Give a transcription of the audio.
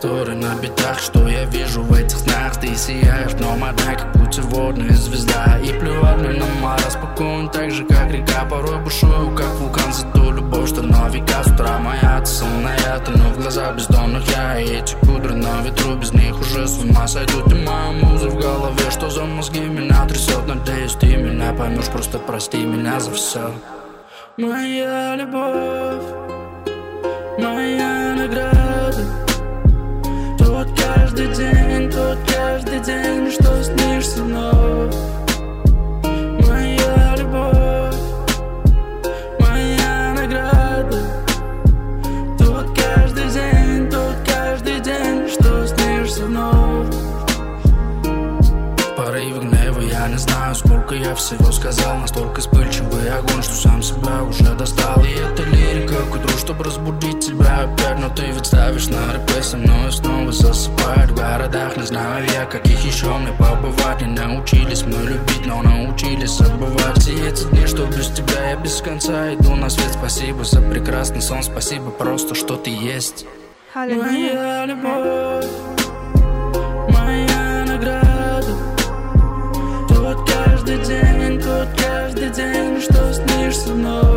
просторы на битах. Что я вижу в этих снах? Ты сияешь, но моя как путеводная звезда. И плевать мне на Мара, спокоен так же, как река. Порой бушую, как вулкан, за ту любовь, что на века. С утра моя, ты сонная, ты, но в глазах бездонных я. И эти кудри на ветру, без них уже с ума сойдут. И моя муза в голове, что за мозги меня трясет. Надеюсь, ты меня поймешь, просто прости меня за все. Моя любовь, моя награда. Тот каждый день, что снишься вновь. Моя любовь, моя награда. Тот каждый день, что снишься вновь. В порыве гнева я не знаю, сколько я всего сказал. Настолько вспыльчивый огонь, что сам себя уже достал. И это лирика к утру, чтобы разбудить тебя опять. Но ты ведь ставишь на реплей со мной и снова засыпает. В городах не знаю я, каких еще мне побывать. Не научились мы любить, но научились забывать. Все эти дни, что без тебя я без конца иду на свет. Спасибо за прекрасный сон, спасибо просто, что ты есть. Моя любовь, моя награда. Тот каждый день, что снишься вновь.